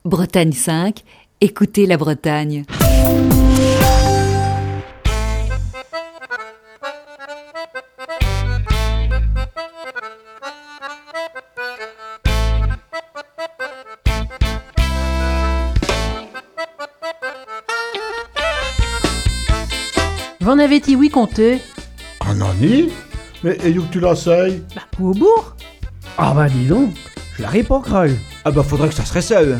Bretagne 5, écoutez la Bretagne. J'en avais dit oui compté. Un nani? Mais et où que tu l'essayes? Au bourg. Ah bah dis donc, je l'aurais pas cru. Ah bah faudrait que ça serait seul.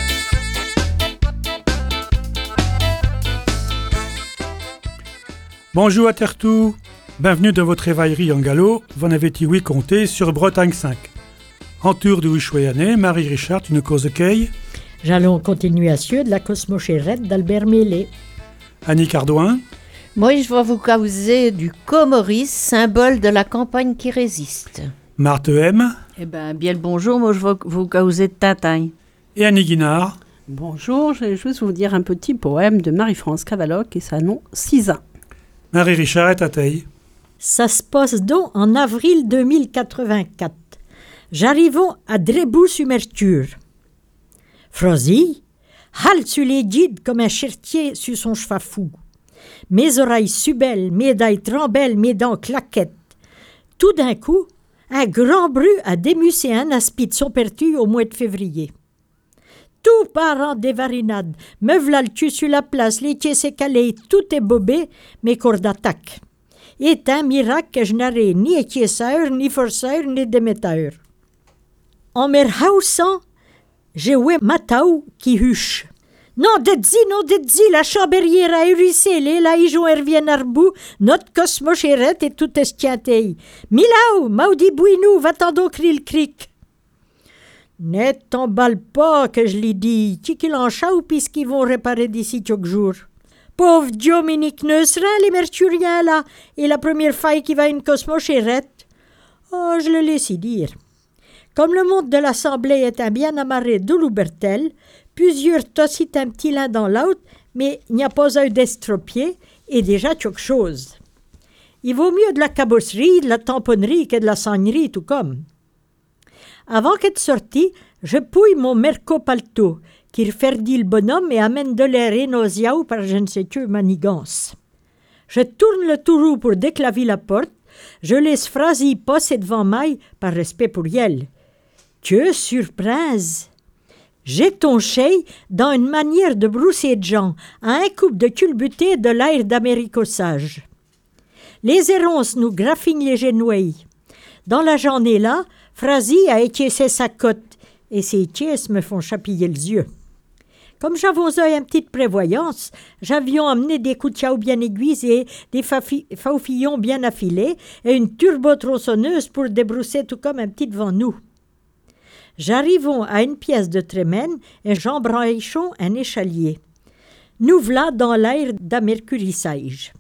Bonjour à Tertou, bienvenue dans votre évaillerie en galop, vous avez dit oui compté sur Bretagne 5. En tour de Wichouéané, Marie-Richard, une cause de Kay. J'allons en continuation de la cosmochérette d'Albert Mélé. Annie Cardouin. Moi, je vais vous causer du Comoris, symbole de la campagne qui résiste. Marthe M. Eh bien, bien le bonjour, moi je vais vous causer de Tintin. Et Annie Guinard. Bonjour, je vais juste vous dire un petit poème de Marie-France Cavaloc et sa nom Cisa. Marie-Richard et Tateille. Ça se passe donc en avril 2084. J'arrivons à Drébou-sur-Mercure. Frosy, halte sur les guides comme un chertier sur son cheval fou. Mes oreilles subelles, mes dents trembellent, mes dents claquettent. Tout d'un coup, un grand bruit a démussé un aspi de son pertu au mois de février. Tout part en dévarinade, me v'là le cul sur la place, les pieds s'écalés, tout est bobé, mes corps d'attaque. Et un miracle que je n'aurai ni équiesseur, ni forceur, ni démetteur. En me rehaussant, j'ai oué Matau qui huche. Non, d'être-y, la chambérière a hérissé, les laïjons reviennent à rebout, notre cosmochérette est tout esquiantée. Milaou, maudit bouinou, va-t'en donc crier le cric. Ne t'emballe pas, que je l'ai dit, qu'il en chaou puisqu'ils vont réparer d'ici quelques jours. Pauvre Dominique Neusserin, les mercuriens là, et la première faille qui va une cosmochérette. Oh, je le laisse y dire. Comme le monde de l'Assemblée est un bien amarré de Loubertel, plusieurs tossitent un petit l'un dans l'autre, mais il n'y a pas un d'estropié, et déjà quelque chose. Il vaut mieux de la cabosserie, de la tamponnerie que de la sagnerie, tout comme. Avant qu'être sorti, je pouille mon merco-palto, qui referdit le bonhomme et amène de l'air énosiaou par je ne sais quelle manigance. Je tourne le tourou pour déclaver la porte, je laisse Frasy passer devant maille par respect pour elle. Que surprise! J'ai tonché dans une manière de brousser de gens, à un couple de culbuté de l'air d'américossage. Les éronces nous graffignent les genouilles. Dans la journée là, Frasy a étiessé sa cote, et ses tiesses me font chapiller les yeux. Comme j'avons eu une petite prévoyance, j'avions amené des couteaux bien aiguisés, des faufillons bien affilés et une turbo-tronçonneuse pour débrousser tout comme un petit devant nous. J'arrivons à une pièce de trémène et j'embranchons un échalier. Nous voilà dans l'air d'amercurissage.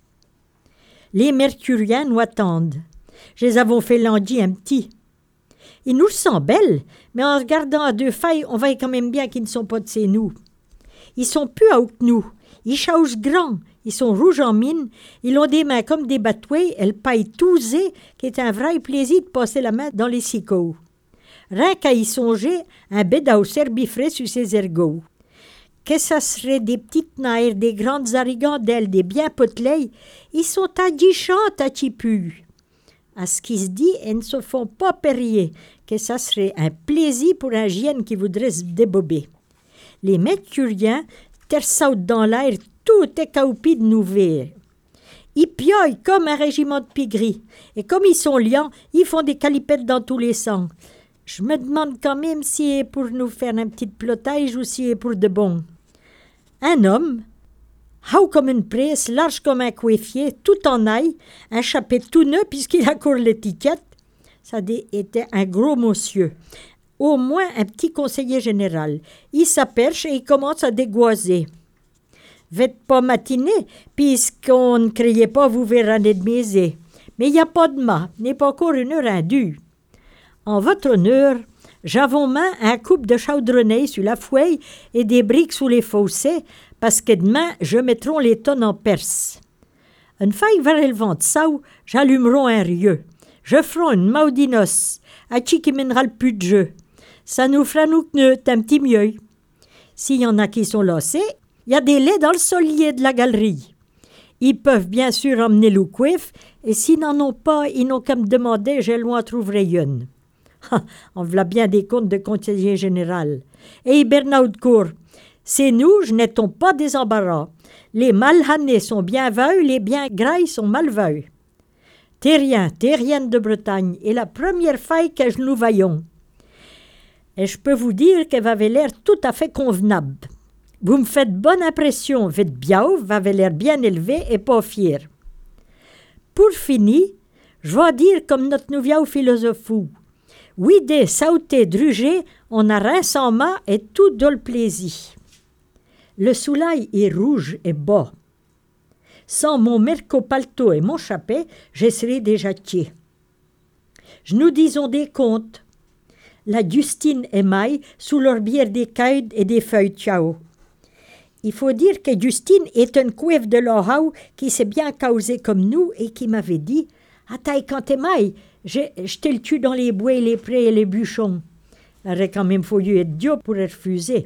Les mercuriens nous attendent. Je les avons fait languir un petit. Ils nous sentent belles, mais en regardant à deux failles, on voit quand même bien qu'ils ne sont pas de chez nous. Ils sont plus hauts que nous. Ils chaussent grands. Ils sont rouges en mine. Ils ont des mains comme des batouets et le paille tousé, qui est un vrai plaisir de passer la main dans les sicots. Rien qu'à y songer, un bédao serbifré sur ses ergots. Que ça serait des petites naires, des grandes arigandelles, des bien potelets, ils sont aguichantes à tipu. À ce qui se dit, elles ne se font pas périer, que ça serait un plaisir pour un gyène qui voudrait se débober. Les mercuriens tersautent dans l'air, tout est caoupi de nouvelles. Ils pioillent comme un régiment de pigris, et comme ils sont liants, ils font des calipettes dans tous les sens. Je me demande quand même si c'est pour nous faire un petit plotage ou si c'est pour de bon. Un homme, haut comme une presse, large comme un coiffier, tout en ail, un chapeau tout neuf puisqu'il a encore l'étiquette. Ça était un gros monsieur, au moins un petit conseiller général. Il s'aperche et il commence à dégoiser. « V'êtes pas matiné, puisqu'on ne criait pas vous verrez un demi. Mais il n'y a pas de mât, n'est pas encore une heure indue. En votre honneur, j'avons main un couple de chaudronneilles sur la fouille et des briques sous les fossés, parce que demain, je mettrai les tonnes en Perse. Une faille vers le vent de saou, j'allumerai un rieux. Je ferai une maudite noce, à qui mènera le plus de jeu. Ça nous fera nous un petit mieux. S'il y en a qui sont lassés, il y a des laits dans le solier de la galerie. Ils peuvent bien sûr emmener le coiffe, et s'ils n'en ont pas, ils n'ont qu'à me demander, j'ai loin trouverai une. On v'là bien des comptes de conseiller général. Et Bernard Cour, c'est nous, je n'étons pas des embarras. Les malhanés sont bien veux, les bien grailles sont mal veux. Terrien de Bretagne, est la première faille que nous voyons. Et je peux vous dire qu'elle avait l'air tout à fait convenable. Vous me faites bonne impression, votre biaou avait l'air bien élevé et pas fier. Pour finir, je vais dire comme notre nouveau philosophe. Oui, des sautés drugés, on a rien sans main et tout de le plaisir. Le soleil est rouge et bas. Sans mon merco-palto et mon chapeau, je serais déjà tié. Je nous disons des contes. La Justine et Maï sous leur bière des cailles et des feuilles tchao. Il faut dire que Justine est une couève de l'Ohau qui s'est bien causée comme nous et qui m'avait dit « Attends, quand t'es Maï, je te le tue dans les bois, les prés et les bûchons. » Il aurait quand même fallu être Dieu pour refuser.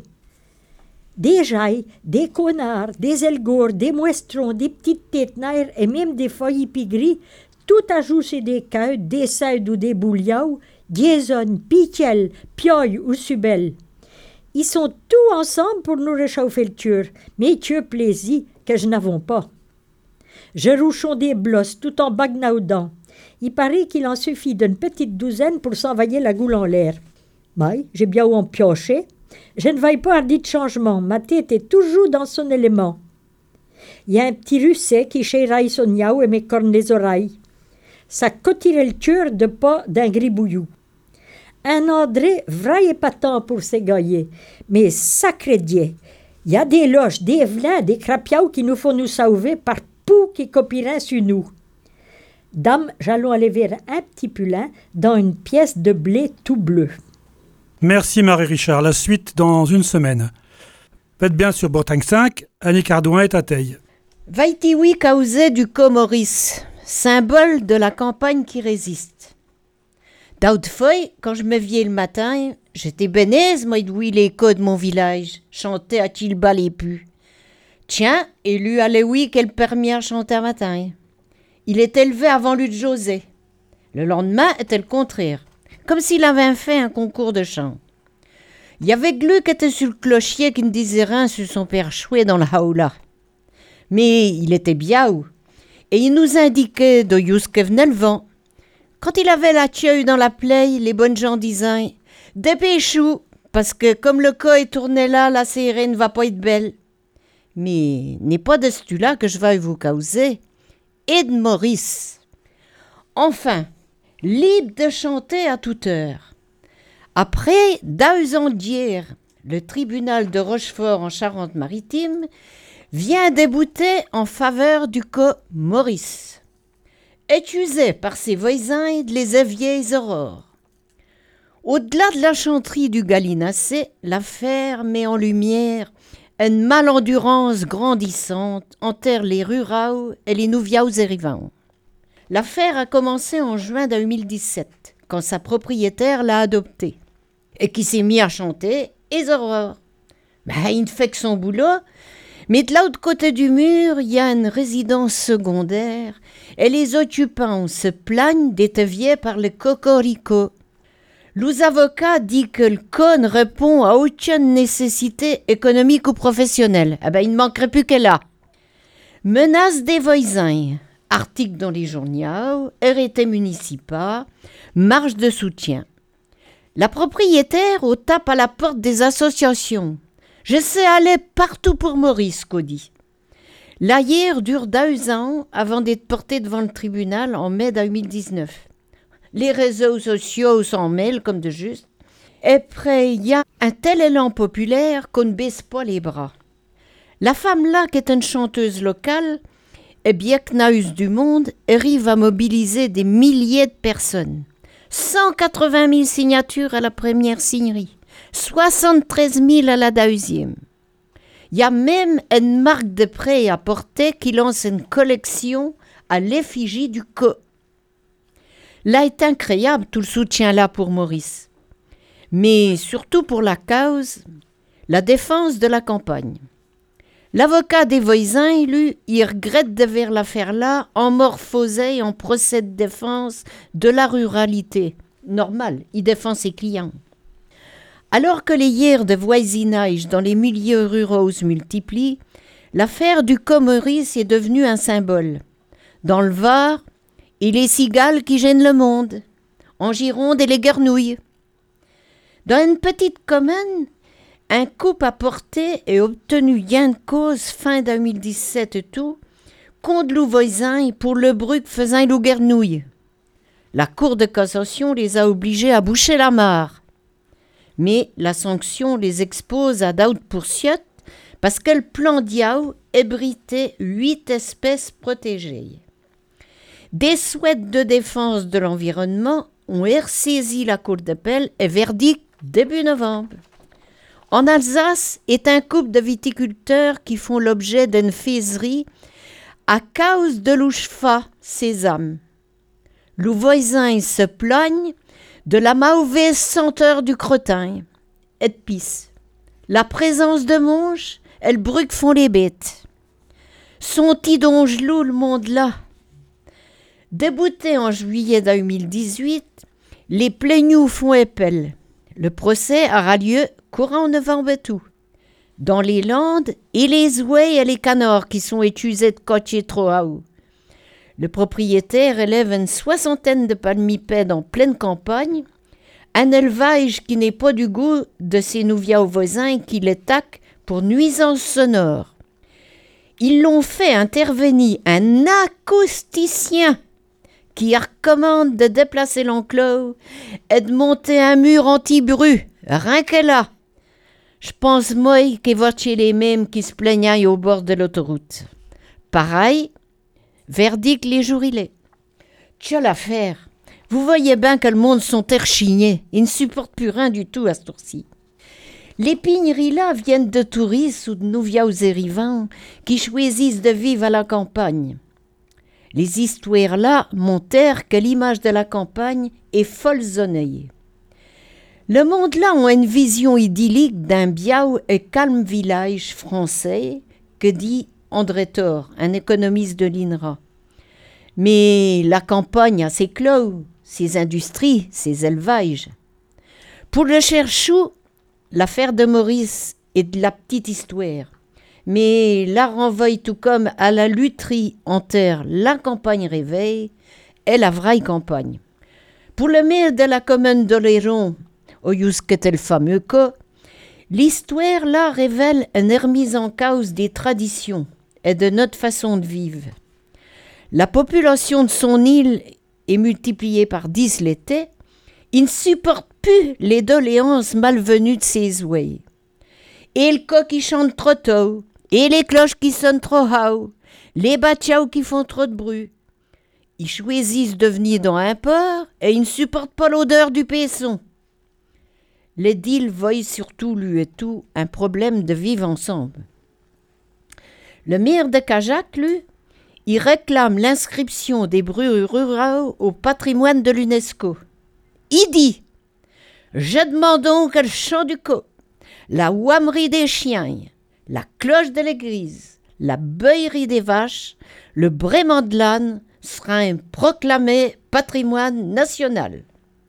Des jailles, des connards, des elgors, des mouestrons, des petites têtes naires et même des feuilles pigris, tout ajouté des cailles, des saides ou des bouliaus, diésonnes, pichelles, pioilles ou subelles. Ils sont tous ensemble pour nous réchauffer le tueur, mais Dieu plaisir que je n'avons pas. Je rouchon des blosses tout en bagnaudant. Il paraît qu'il en suffit d'une petite douzaine pour s'envoyer la goule en l'air. Mais j'ai bien où en piocher. Je ne veille pas hardi de changement. Ma tête est toujours dans son élément. Il y a un petit russet qui chéraille son niaou et me corne les oreilles. Ça cotirait le tueur de pas d'un gribouillou. Un André vrai épatant pour s'égailler, mais sacré Dieu. Il y a des loges, des vlins, des crapiaus qui nous font nous sauver par pou qui copierait sur nous. Dame, j'allons aller vers un petit pulin dans une pièce de blé tout bleu. Merci Marie-Richard. La suite dans une semaine. Faites bien sur Bretagne 5, Annick Ardouin est à Teille. Vaitiwi causait du Comoris, symbole de la campagne qui résiste. D'autrefois, quand je me viais le matin, j'étais bénaise, moi, d'où l'écho de mon village, chantait à Tilba les pu. Tiens, et lui allait oui qu'elle permit à chanter un matin. Il était élevé avant lui de José. Le lendemain était le contraire, comme s'il avait fait un concours de chant. Il y avait Glu qui était sur le clochier qui ne disait rien sur son père chouet dans la haoula. Mais il était biaou, et il nous indiquait de jusque venait le vent. Quand il avait la tieue dans la plaie, les bonnes gens disaient « Dépêchou, parce que comme le cas est tourné là, la serrée ne va pas être belle. » Mais n'est pas de ce là que je vais vous causer. Et de Maurice. Enfin, libre de chanter à toute heure. Après 2 ans d'hier, le tribunal de Rochefort en Charente-Maritime vient débouter en faveur du cas Maurice, accusé par ses voisins de les vieilles aurores. Au-delà de la chanterie du gallinacé, l'affaire met en lumière une malendurance grandissante envers les ruraux et les nouviaos érivants. L'affaire a commencé en juin 2017, quand sa propriétaire l'a adopté, et qui s'est mis à chanter les aurores. Il ne fait que son boulot, mais de l'autre côté du mur, il y a une résidence secondaire, et les occupants se plaignent d'être viés par le cocorico. Les avocats disent que le cas ne répond à aucune nécessité économique ou professionnelle. Il ne manquerait plus qu'elle a. Menace des voisins, article dans les journaux, arrêté municipal, marche de soutien. La propriétaire au tape à la porte des associations. Je sais aller partout pour Maurice, qu'au dit. La hier dure 2 ans avant d'être portée devant le tribunal en mai 2019. Les réseaux sociaux s'en mêlent comme de juste. Et après, il y a un tel élan populaire qu'on ne baisse pas les bras. La femme-là, qui est une chanteuse locale, est bien knaus du monde, arrive à mobiliser des milliers de personnes. 180 000 signatures à la première signerie, 73 000 à la 2e. Il y a même une marque de prêt à porter qui lance une collection à l'effigie du cas. Là est incroyable tout le soutien là pour Maurice. Mais surtout pour la cause, La défense de la campagne. L'avocat des voisins, lui, il regrette de voir l'affaire-là en morphosé en procès de défense de la ruralité. Normal, il défend ses clients. Alors que les guerres de voisinage dans les milieux ruraux se multiplient, l'affaire du Comoris est devenue un symbole. Dans le Var, et les cigales qui gênent le monde. En Gironde, et les grenouilles. Dans une petite commune, un couple a porté et obtenu gain de cause fin 2017 et tout, contre le voisin pour le bruit que faisait le grenouille. La Cour de cassation les a obligés à boucher la mare. Mais la sanction les expose à d'autres poursuites parce que le plan Diao abritait 8 espèces protégées. Des souhaits de défense de l'environnement ont ressaisi la Cour d'appel et verdict début novembre. En Alsace est un couple de viticulteurs qui font l'objet d'une faiserie à cause de l'ouchfa sésame. Le voisin se plaigne de la mauvaise senteur du crottin et de pisse. La présence de monges, elle bruque font les bêtes. Son petit dongelou, le monde là. Débouté en juillet 2018, les plaignous font appel. Le procès aura lieu courant novembre et tout. Dans les Landes, et les ouailles et les canards qui sont étusés de cotier trop haut. Le propriétaire élève une 60aine de palmipèdes en pleine campagne, un élevage qui n'est pas du goût de ses nouveaux voisins qui l'attaquent pour nuisances sonores. Ils l'ont fait intervenir un acousticien qui recommande de déplacer l'enclos et de monter un mur anti-bruit, rien que là. Je pense moi qu'il va chez les mêmes qui se plaignaient au bord de l'autoroute. Pareil, verdict les jours il est. Tcha l'affaire. Vous voyez bien que le monde sont terchignés. Ils ne supportent plus rien du tout à ce tour-ci. Les pigneries là viennent de touristes ou de nouveaux érivants qui choisissent de vivre à la campagne. Les histoires là montrent que l'image de la campagne est folsonnée. Le monde là a une vision idyllique d'un biau et calme village français que dit André Thor, un économiste de l'INRA. Mais la campagne a ses clos, ses industries, ses élevages. Pour le cherchou, l'affaire de Maurice est de la petite histoire. Mais la renvoie tout comme à la lutherie en terre la campagne réveille et la vraie campagne. Pour le maire de la commune d'Oléron, au le fameux cas, l'histoire là révèle une remise en cause des traditions et de notre façon de vivre. La population de son île est multipliée par 10 l'été, il ne supporte plus les doléances malvenues de ses ouailles. Et le coq qui chante trop tôt, et les cloches qui sonnent trop haut, les batiaos qui font trop de bruit. Ils choisissent de venir dans un port et ils ne supportent pas l'odeur du paisson. L'édile voit surtout, lui et tout, un problème de vivre ensemble. Le maire de Cajac, lui, il réclame l'inscription des bruits ruraux au patrimoine de l'UNESCO. Il dit « Je demande donc le chant du coq, la ouamerie des chiens, la cloche de l'église, la beuillerie des vaches, le braiement de l'âne sera un proclamé patrimoine national. »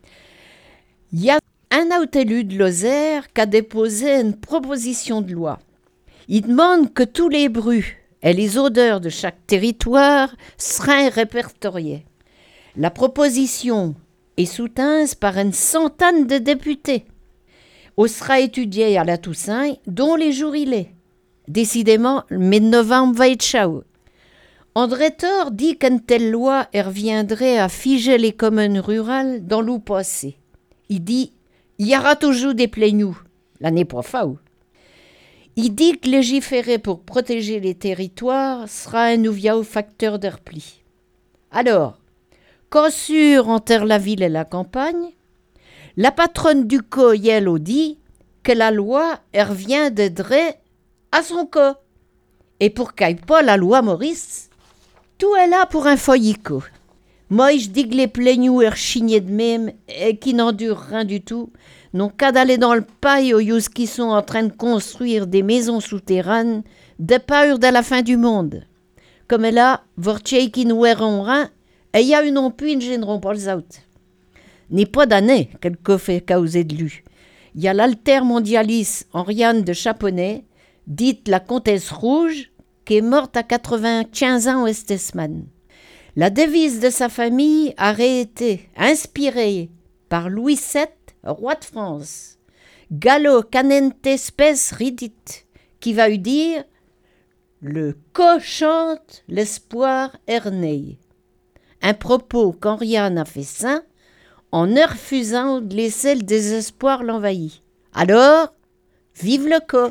Il y a un autre élu de Lozère qui a déposé une proposition de loi. Il demande que tous les bruits et les odeurs de chaque territoire seraient répertoriés. La proposition est soutenue par une centaine de députés. On sera étudié à la Toussaint, dont les jours il est. Décidément, le mai de novembre va être chaud. André Thor dit qu'une telle loi reviendrait à figer les communes rurales dans l'eau passé. Il dit « Il y aura toujours des plaignous, l'année pas faou. » Il dit que légiférer pour protéger les territoires sera un nouveau facteur de repli. Alors, qu'assure entre la ville et la campagne, la patronne du cas, elle dit que la loi revient de Dré à son cas. Et pour qu'il n'y ait pas la loi Maurice, tout est là pour un foyico. Moi, je dis que les plaignous rechignés de même et qui n'endurent rien du tout n'ont qu'à d'aller dans le paille aux yous qui sont en train de construire des maisons souterraines de peur de la fin du monde. Comme là, vortier qui nous verront rien, et il y a une non plus, ils ne gêneront pas les autres. N'est pas d'année quelque fait causer de lui. Il y a l'altermondialiste Henriane de Chaponnet, dite la Comtesse Rouge, qui est morte à 95 ans au Estesman. La devise de sa famille a été inspirée par Louis VII, roi de France. Gallo canente spes ridit, qui va lui dire « Le co chante, l'espoir ernée ». Un propos qu'Henriane a fait saint en ne refusant de laisser le désespoir l'envahir. Alors, vive le co.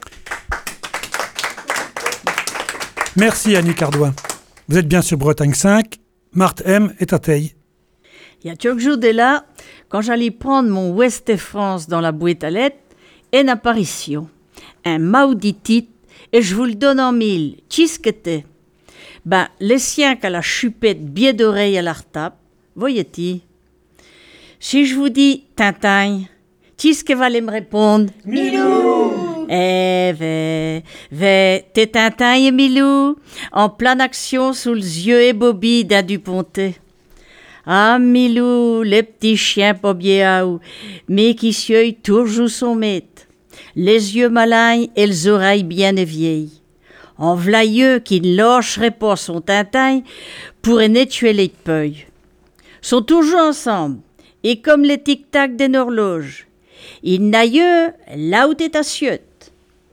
Merci Annie Cardouin. Vous êtes bien sur Bretagne 5. Marthe M est à Teille. Il y a quelques jours de là, quand j'allais prendre mon Ouest et France dans la boîte à lettres, une apparition, un maudit titre, et je vous le donne en mille. Qu'est-ce que t'es? Ben, les siens qu'à la chupette biais d'oreille à la retape, voyez-t-il? Si je vous dis Tintin, qu'est-ce que va aller me répondre? Milou! T'es Tintin et Milou, en pleine action sous les yeux et Bobby d'un Dupontet. Ah, Milou, le petit chien pas bien, mais qui sueille toujours son maître. Les yeux malins et les oreilles bien vieilles. En vlayeux qui ne lâcherait pas son Tintin pour tuer les peuilles. Sont toujours ensemble, et comme les tic-tac d'une horloge. Il n'aille là où t'es assiette.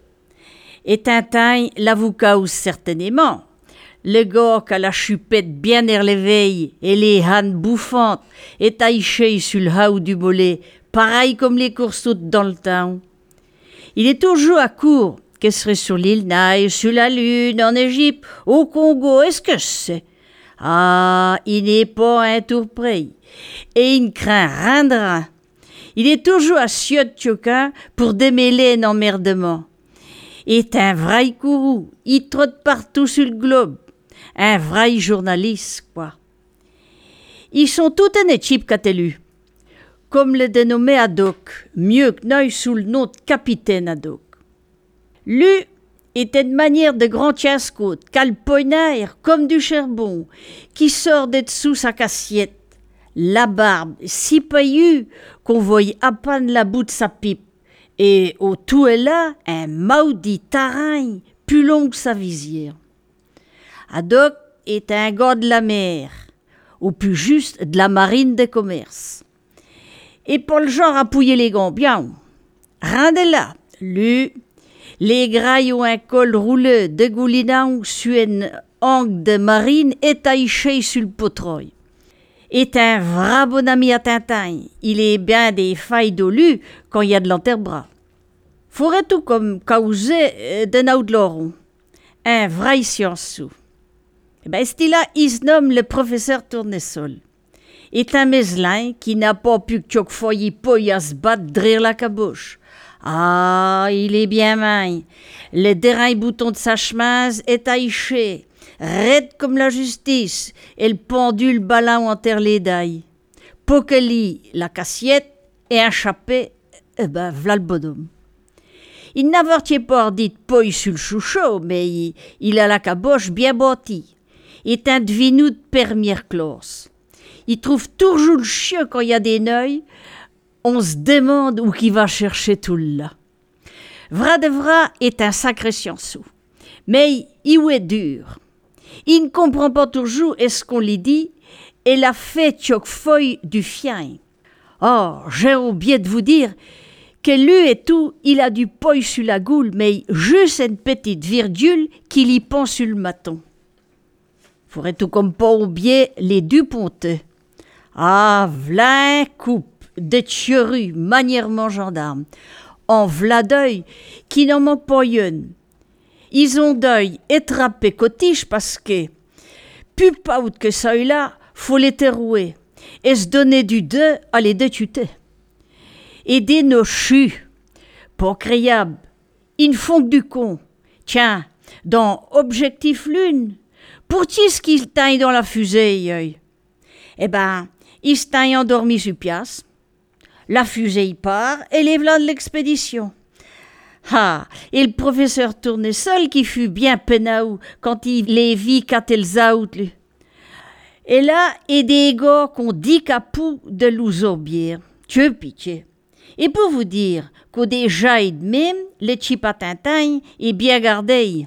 Et Tintin l'avoue cause certainement. Le gars qui a la chupette bien relevée et les hannes bouffantes et taillé sur le haut du mollet, pareil comme les coursoutes dans le temps. Il est toujours à court, que ce serait sur l'île Naï, sur la Lune, en Égypte, au Congo, est-ce que je sais? Ah, il n'est pas un tour près, et il ne craint rien de rien. Il est toujours à Siot Tchokin pour démêler un emmerdement. Il est un vrai courroux, il trotte partout sur le globe. Un vrai journaliste, quoi. Ils sont tous un équipe qu'à-t-il comme le dénommé Haddock, mieux que n'œil sous le nom de capitaine Haddock. Lui était de manière de grand casse-côte, calpoinaire comme du charbon, qui sort de dessous sa cassiette. La barbe si paillue qu'on voyait à peine la bout de sa pipe, et au tout est là un maudit tarin plus long que sa visière. Haddock est un gars de la mer, ou plus juste de la marine de commerce. Et pas le genre à pouiller les gants bien. Rien de là. Lui, les grailles ont un col rouleux dégoulinant sur une angle de marine étaillée sur le potreuil. Est un vrai bon ami à Tintin. Il est bien des failles d'olu quand il y a de l'enterbras. Faudrait tout comme causer d'un outlaw. Un vrai science-sou. Eh ben, là, il se nomme le professeur Tournesol. Est un meslin qui n'a pas pu que foyer poy à se battre derrière la caboche. Ah, il est bien main. Le dernier bouton de sa chemise est taillé, raide comme la justice, et le pendule ballon en terre les dailles. Pokeli, la cassiette, et un chapé, eh ben, v'là le bonhomme. Il n'avortiait pas dit poy sur le chouchot, mais il a la caboche bien bâtie. Est un devinou de première classe. Il trouve toujours le chien quand il y a des neuils. On se demande où qu'il va chercher tout là. Vra de Vra est un sacré scienceau. Mais il est dur. Il ne comprend pas toujours ce qu'on lui dit et la fait choc feuille du fien. Oh, j'ai oublié de vous dire que lui et tout, il a du poil sur la goule, mais juste une petite virgule qui lui pend sur le maton. Faudrait tout comme pas oublier les Dupontet. Ah, v'là un couple de tchérus manièrement gendarmes, en v'là d'œil qui n'en manque pas une. Ils ont d'œil étrapé cotiche parce que, plus pas que ça là, faut les terrouer et se donner du deux à les détuter. Aider nos chus, pas créables, ils ne font que du con. Tiens, dans Objectif Lune, pour qui est-ce qu'ils taillent dans la fusée? Eh ben, ils se taillent endormis sur pièce. La fusée y part et les v'là de l'expédition. Ah, et le professeur Tournesol qui fut bien penaou quand il les vit qu'Atelzaout, lui. Et là, et des gars qu'on dit capou de l'ousorbière. Dieu pitié. Et pour vous dire qu'au déjà et de même, les chipatintin est bien gardé.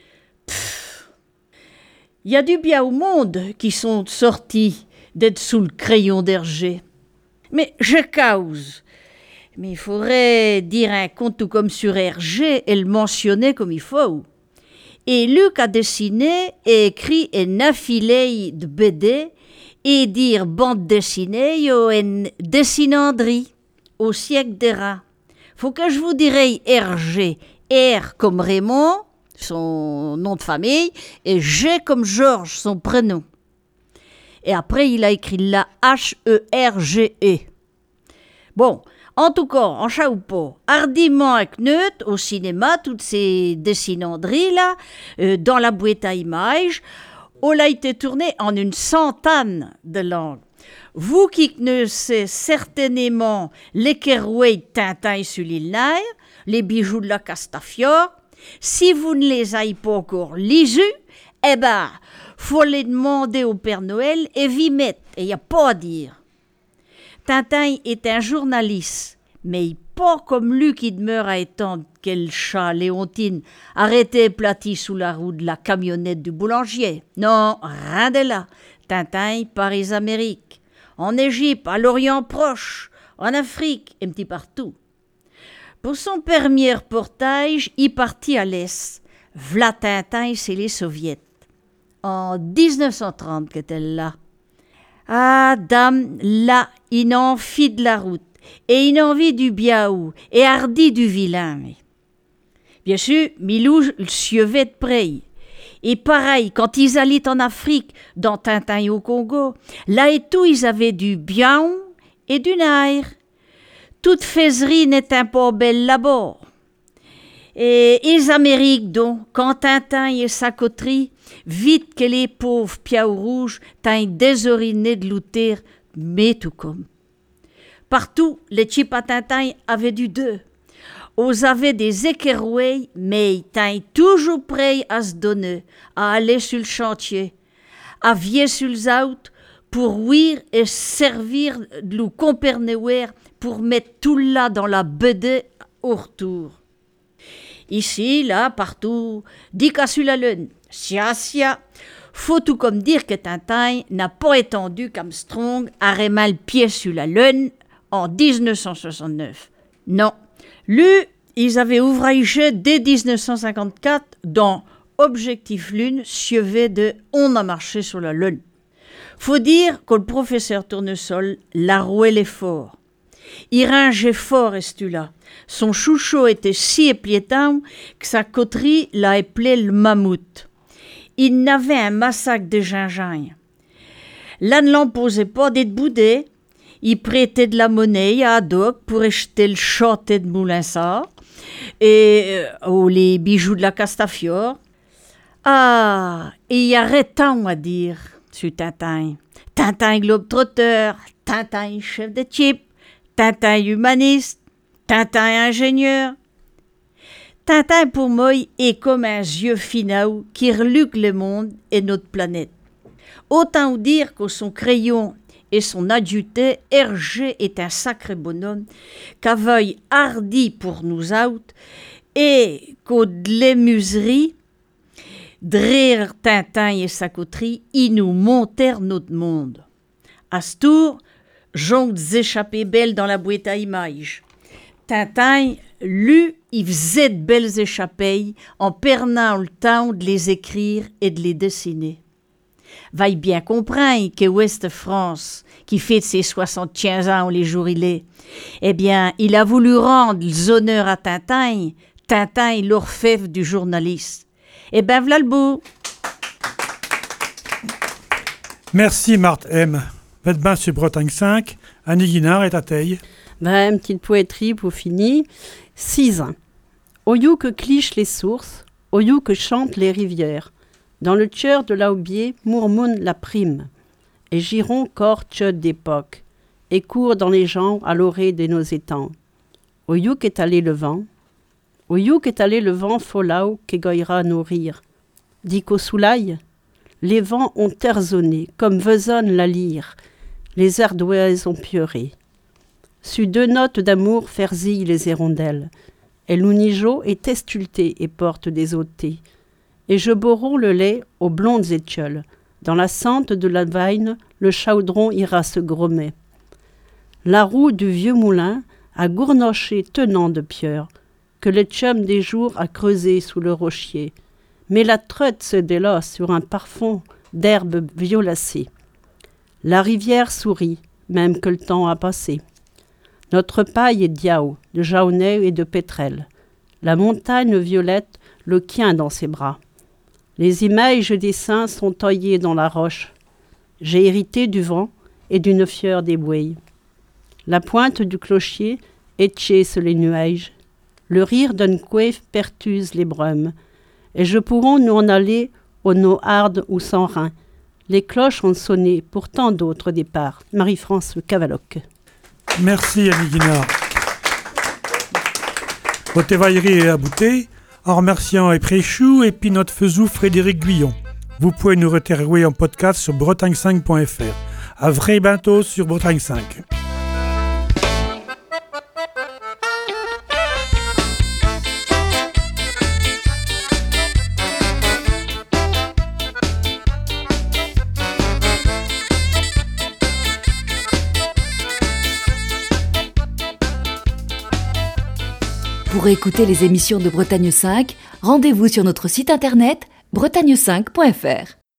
Il y a du bien au monde qui sont sortis d'être sous le crayon d'Hergé. Mais je cause. Mais il faudrait dire un conte tout comme sur Hergé et le mentionner comme il faut. Et Luc a dessiné et écrit un affilé de BD et dire bande dessinée ou une dessinanderie au siècle des rats. Faut que je vous dirai Hergé, R comme Raymond, son nom de famille, et G comme Georges, son prénom. Et après, il a écrit la H-E-R-G-E. Bon, en tout cas, en chaoupo, hardiment avec Neut, au cinéma, toutes ces dessinanderies-là, dans la boîte à images, on a été tourné en une centaine de langues. Vous qui connaissez certainement les Kerouac de Tintin sur l'île Nair, les bijoux de la Castafiore, si vous ne les avez pas encore lisus, eh ben, faut les demander au Père Noël et v'y mettre, et y a pas à dire. Tintin est un journaliste, mais il pas comme lui qui demeure à étendre quel chat Léontine arrêté plati sous la roue de la camionnette du boulanger. Non, rien de là. Tintin part les Amériques, en Égypte, à l'Orient proche, en Afrique, et un petit partout. Pour son premier reportage, il partit à l'Est. V'là Tintin, c'est les Soviets. En 1930 qu'est-elle là. Ah, dame, là, il en fit de la route, et il en vit du biaou, et hardi du vilain. Bien sûr, Milou le suivait de près. Et pareil, quand ils allaient en Afrique, dans Tintin au Congo, là et tout, ils avaient du biaou et du nair. Toute faiserie n'était pas belle là-bas. Et les Amériques, donc, quand Tintin et sa coterie, vite que les pauvres piaou rouges t'ont désoriné de louter, mais tout comme. Partout, les chips à Tintin avaient du deux. Os avaient des équerrouets, mais ils étaient toujours prêts à se donner, à aller sur le chantier, à vier sur les autres, pour ouïr et servir de l'ou comperneuer pour mettre tout là dans la BD au retour. Ici, là, partout, dit qu'à sur la lune, sia, faut tout comme dire que Tintin n'a pas étendu qu'Armstrong aurait mal pied sur la lune en 1969. Non, lui, ils avaient ouvragé dès 1954 dans Objectif Lune, suivi de On a marché sur la lune. Faut dire que le professeur Tournesol l'a roué l'effort. Il ringeait fort là. Son chouchot était si épiétant que sa coterie l'a appelé le mammouth. Il n'avait un massacre de gingembre. Là ne l'en posait pas d'être boudé. Il prêtait de la monnaie à Adoc pour acheter le château de Moulinsart et les bijoux de la Castafiore. Ah, et il y aurait tant à dire sur Tintin. Tintin globe-trotteur, Tintin chef de type, Tintin humaniste, Tintin ingénieur. Tintin pour moi est comme un yeux finaou qui reluque le monde et notre planète. Autant dire que son crayon et son adjuté, Hergé est un sacré bonhomme, qu'aveuille hardi pour nous autres, et qu'au de l'émuserie, derrière Tintin et sa coterie, ils nous montèrent notre monde. À ce tour, jonques échappées belles dans la boîte à images. Tintin, lui, il faisait de belles échappées en perdant le temps de les écrire et de les dessiner. Vaille bien comprendre que Ouest France, qui fête ses 75 ans les jours il est, eh bien, il a voulu rendre les honneurs à Tintin, Tintin est l'orfèvre du journaliste. Eh ben, voilà le bout. Merci Marthe M. Votre bain sur Bretagne 5, Annie Guinard est à taille. Ben, une petite poétrie pour finir. 6 ans. Au you que clichent les sources, au you que chantent les rivières. Dans le cœur de l'Aubier murmure la prime, et Giron corps tcheux d'époque, et court dans les gens à l'orée de nos étangs. Au youk est allé le vent. Au youk est allé le vent folau que goïra nourrir. Dit qu'au soulaille, les vents ont terzonné comme vesonne la lyre. Les ardouaises ont pleuré. Su 2 notes d'amour ferzillent les hirondelles. Et l'unijo est estulté et porte des ôtés. Et je boiron le lait aux blondes étioles. Dans la sente de la vigne, le chaudron ira se grommer. La roue du vieux moulin a gournoché tenant de pierre, que le chum des jours a creusé sous le rochier. Mais la truite se délosse sur un parfum d'herbe violacée. La rivière sourit, même que le temps a passé. Notre paille est diao, de jaunais et de pétrel. La montagne violette le tient dans ses bras. Les images des saints sont taillées dans la roche. J'ai hérité du vent et d'une fieur des bueilles. La pointe du clocher étchée sur les nuages. Le rire d'un couef pertuse les brumes. Et je pourrons nous en aller aux nos hardes ou sans rein. Les cloches ont sonné pour tant d'autres départs. Marie-France Cavaloc. Merci Annie Guinard. Votre évaillerie est aboutée, en remerciant Préchou et puis notre faisou Frédéric Guyon. Vous pouvez nous retrouver en podcast sur bretagne5.fr. À vrai bientôt sur Bretagne 5. Pour écouter les émissions de Bretagne 5, rendez-vous sur notre site internet bretagne5.fr.